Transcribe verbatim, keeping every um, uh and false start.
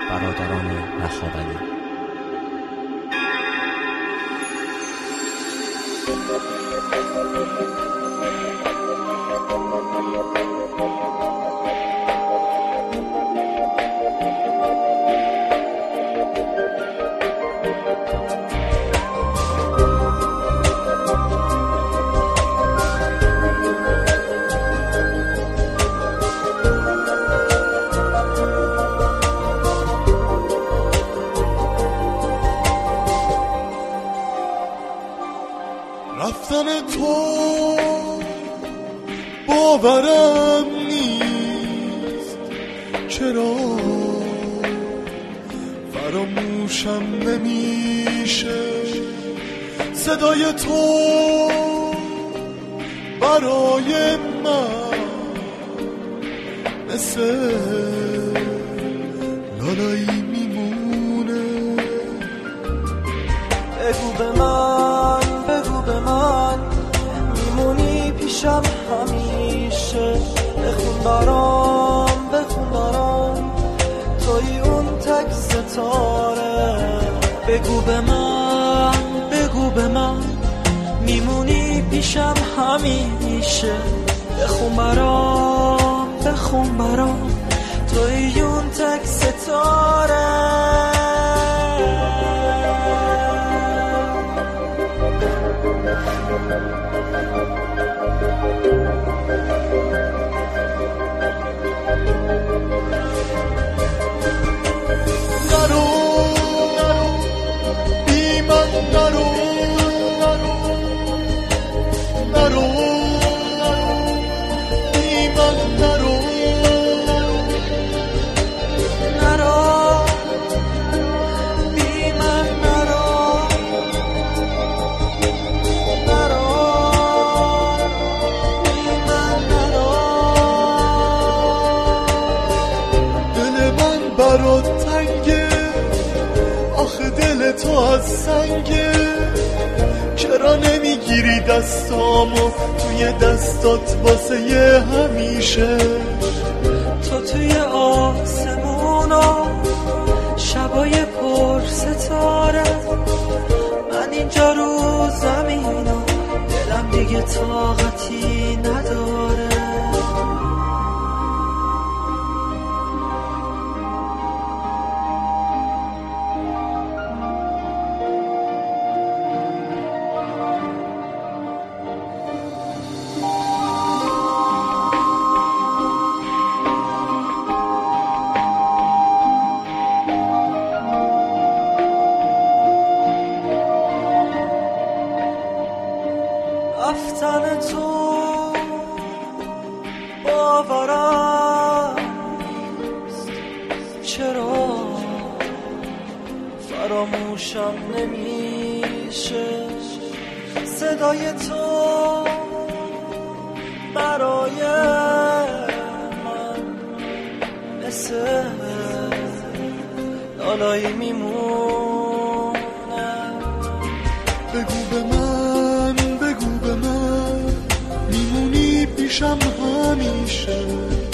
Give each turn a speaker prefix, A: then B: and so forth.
A: برادران نخابلی.
B: رفتن تو باورم نیست، چرا فراموشم نمیشه صدای تو برای من مثل لالایی میمونه.
C: بگو به من، بگو به من میمونی پیشم همیشه. بخون برام، بخون برام توی اون تک ستاره. بگو به من، بگو به من میمونی پیشم همیشه. بخون برام، بخون برام توی اون تک ستاره.
B: نرو بی من، نرو نرو بی من، نرو
C: نرو بی من، نرو نرو بی من، نرو.
B: دل من برات تنگه، آخه دل تو از سنگه. چرا نمیگیری دستامو توی دستات واسه یه همیشه؟
C: تو توی آسمونا شبای پر ستاره، من اینجا رو زمینا دلم دیگه طاقتی نداره. رفتن تو باورم نیست، چرا فراموشم نمیشه صدای تو برای من مثل لالایی میمونه.
B: بگو به من، بگو به من میمونی پیشم همیشه.